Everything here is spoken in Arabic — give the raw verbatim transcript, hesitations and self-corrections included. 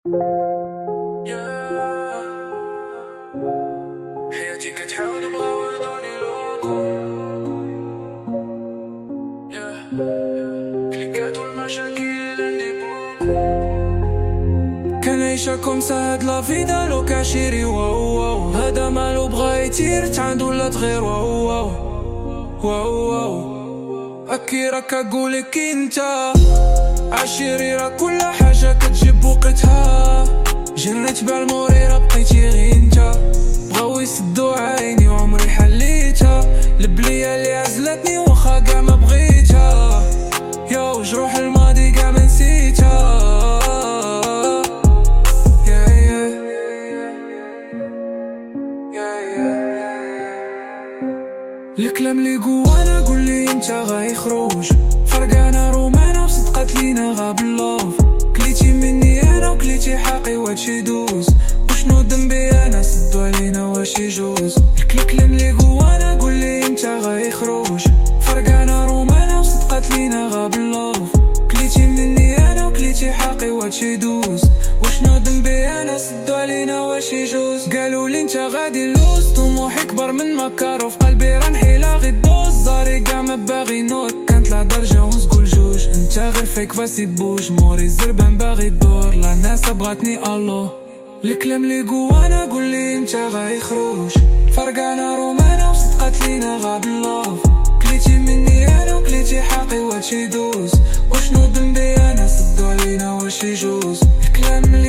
حياتي كتحاول بغاوضاني الوقوع كليكات والمشاكل عندي بوكو كنعيشها كومسا هاد لافيدا لو كاشيري واو واو هدا مالو بغا يطير تعاند ولا تغير واو واو واو واو أكي راك أقولك انت عشيري راه كل حاجة كتجيب وقتها جريت بالموريرة بقيتي غي انت بغاو يسدو عيني وعمري حليتها البلية اللي عزلتني وخا كاع ما بغيتها يا جروح الماضي كاع ما نسيتها يا يا يا يا الكلام اللي جوانا قولي انت غيخرج فرقانا رومانا وصدقات لينا غاب اللوف كليتي مني انا وكليتي حقي واش يدوز وشنو ذنبي انا سدو علينا واش يجوز الكلام اللي جوانا قولي انت غيخرج فرقانا رومانا وصدقات لينا غاب اللوف كليتي مني انا وكليتي حقي واش يدوز وشنو ذنبي انا سدو علينا واش يجوز قالوا لي انت غادي نلوز طموحي كبر من مكار وفي قلبي راه نحيلا غي الدوز زاري كاع ما باغي نوض كانت لا درجه ونسقول جوج انت غير فيك فاسي بوج موري الزربان باغي الدور لا الناس بغاتني الله الكلام اللي جوانا قولي انت غيخرج فرقانا رومانا وصدقات لينا غاب اللوف كليتي مني انا وكليتي حقي واش يدوز وشنو ذنبي انا سدو علينا واش يجوز الكلام اللي